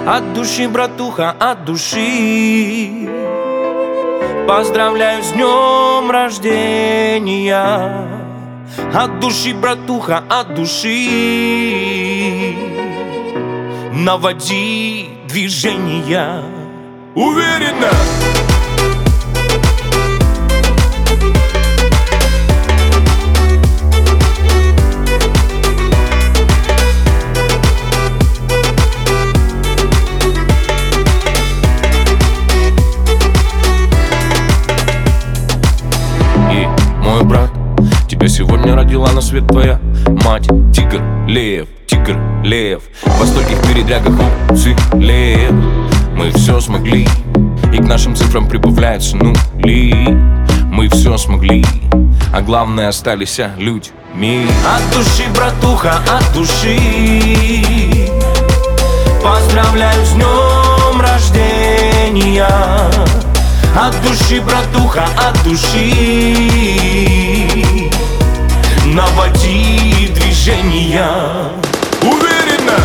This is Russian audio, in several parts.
От души, братуха, от души поздравляю с днем рождения. От души, братуха, от души наводи движения уверенно. И мой брат, тебя сегодня родила на свет твоя мать. Тигр, лев, во стольких передрягах уцелев. Мы все смогли, и к нашим цифрам прибавляются нули. Мы все смогли, а главное остались людьми. От души, братуха, от души поздравляю с днем рождения. От души, братуха, от души наводи движения уверенно.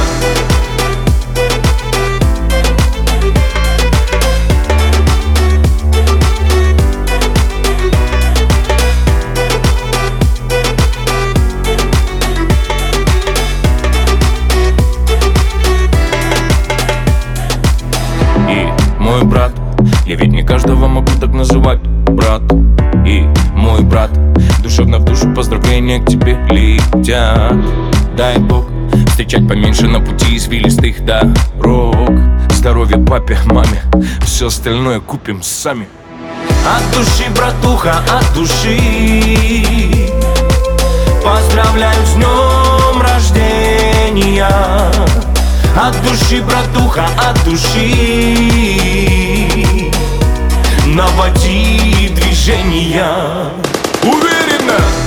И мой брат, я ведь не каждого могу так называть брат. И мой брат, душевно в душу поздравления к тебе летят. Дай Бог встречать поменьше на пути извилистых дорог. Здоровья папе, маме, все остальное купим сами. От души, братуха, от души поздравляю с днем рождения. От души, братуха, от души наводи движения уверенно.